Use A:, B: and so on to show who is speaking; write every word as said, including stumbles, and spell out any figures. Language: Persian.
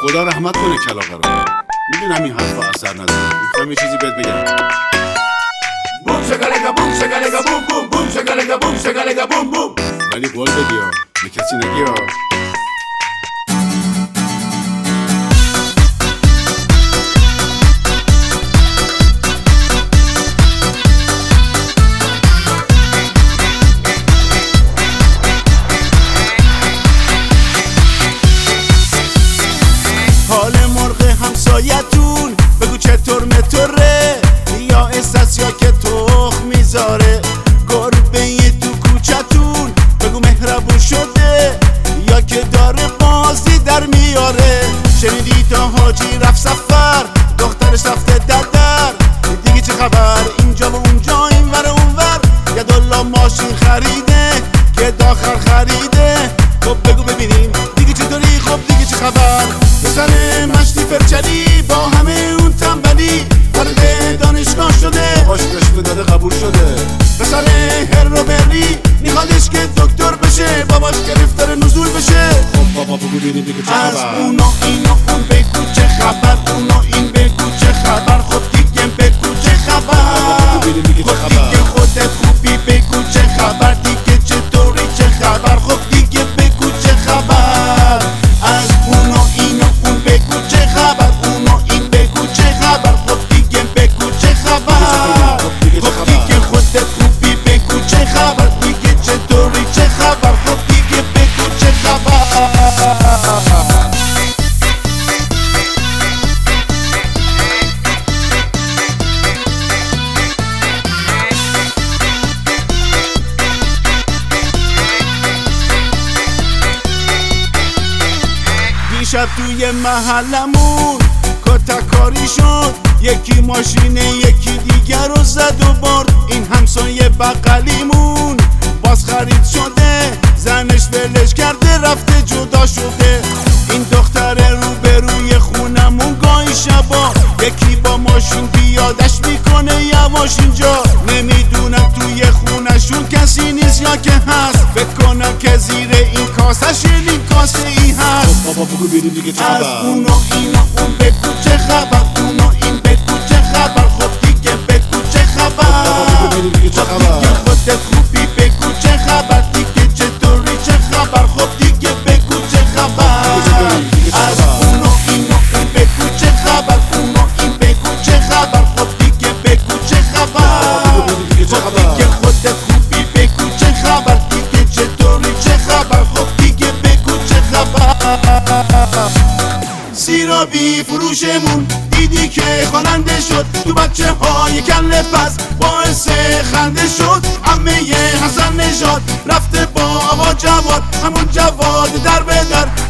A: خدا رحمت کنه کلاغه رو. میدونم این حرفا اثر نداره. میخوام یه چیزی بهت بگم.
B: بوم شکلگا بوم شکلگا بوم بوم بوم شکلگا بوم شکلگا بوم بوم.
A: ولی قول بدی ها، به کسی نگی ها.
C: حال مرغ همسایتون بگو چطور مطوره، یا استاس یا که تخم میذاره. گربه تو کوچتون بگو مهربون شده، یا که داره بازی در میاره. شنیدی تا حاجی رفت سفر، دخترش رفته در در. دیگه چه خبر اینجا و اونجا این ور اونور. یدالله ماشین خریده که داخل خریده. خب بگو ببینیم دیگه چطوری، خب دیگه چه خبر. پسر مشتی فرچلی با همه اون تنبلی وارد دانشگاه شده،
A: باش رشوه داده قبول شده.
C: پسر هر رو بری میخوادش که دکتر بشه، باباش گرفتار نزول بشه.
A: خب بابا بگو ببینیم دیگه چه
C: از
A: خبر.
C: اونا اینا اون بگو چه خبر، اونا این بگو چه خبر. خب دیگه بگو چه خبر،
A: بگو ببینیم دیگه چه
C: خب
A: خبر.
C: دیگه خودت خوبی بگو چه خبر. دیگه چطوری چه خبر، خب دیگه بگو چه خبر. از اونا اینا اون بگو چه خبر، اونا این بگو چه خبر. خب دیگه بگو چه خبر، خب دیگه خودت خوبی بگو چه خبر. دیگه چطوری چه خبر، خب دیگه بگو چه خبر. دیشب توی محلمون کتککاری شد، یکی ماشین یکی دیگر رو زد و برد. این همسایه بغلیمون باز خرید شده، زنش ولش کرده رفته جدا شده. این دختر روبروی خونمون گاهی شبا یکی با ماشین پیادش میکنه یواش اینجا. نمیدونم توی خونشون کسی نیست یا که هست، فکر کنم که زیر این کاسه شیرین کاسه ای هست.
A: بابا بگو ببینیم دیگه چه
C: از
A: خبر.
C: اونا اینا اون بگو چه خبر، اونا این بگو چه خبر. خب دیگه بگو چه خبر،
A: بابا بگو ببینیم دیگه چه
C: خب
A: خبر.
C: دیگه خودت خوبی بگو چه خبر. دیگه چطوری چه خبر، خب دیگه بگو چه خبر. از اونا اینا اون بگو چه خبر، اونا این بگو چه خبر. خب دیگه بگو چه خبر، خب دیگه خودت خوبی بگو چه خبر. دیگه چطوری چه خبر، خب دیگه بگو چه خبر. سیرابی فروشمون دیدی که خواننده شد، تو بچه های کله پس باعث خنده شد. عمه حسن نژاد رفته با آقا جواد، همون جواد در به در